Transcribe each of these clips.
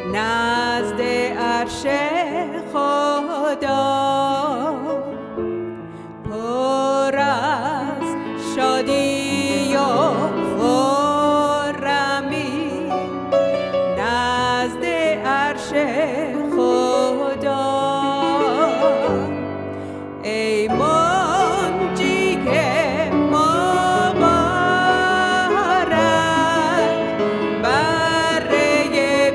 نزد عرش خدا، پر از شادی و خرمی نزد عرش خدا. ای منجی مبارک بره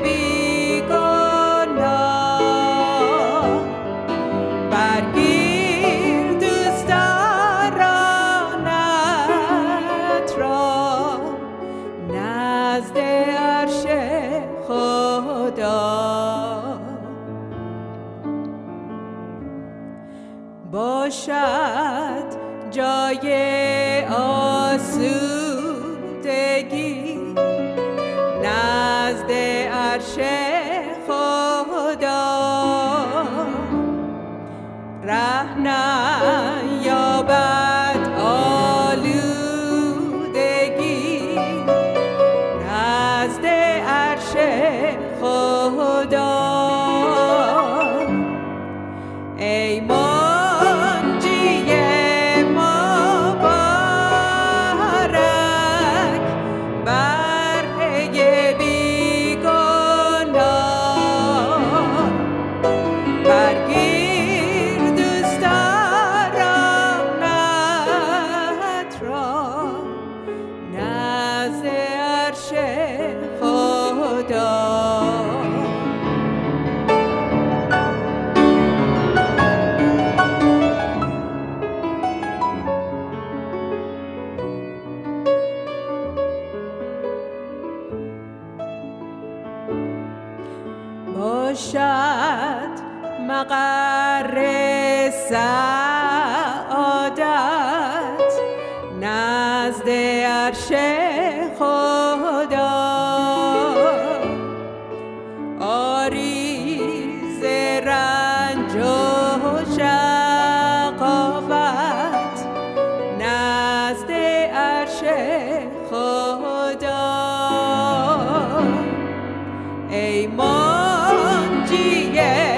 بیگناه، برگیر دوستدارانت را نزد عرش خدا. باشد جای آسودگی نزد عرش خدا، ره نیابد آلودگی نزد عرش خدا. ای منجی مبارک بره بیگناه، برگیر دوستدارانت را نزد عرش خدا. باشد مقر سعادت نزد عرش خدا، آری ز رنج و شقاوت نزد عرش خدا. ای منجی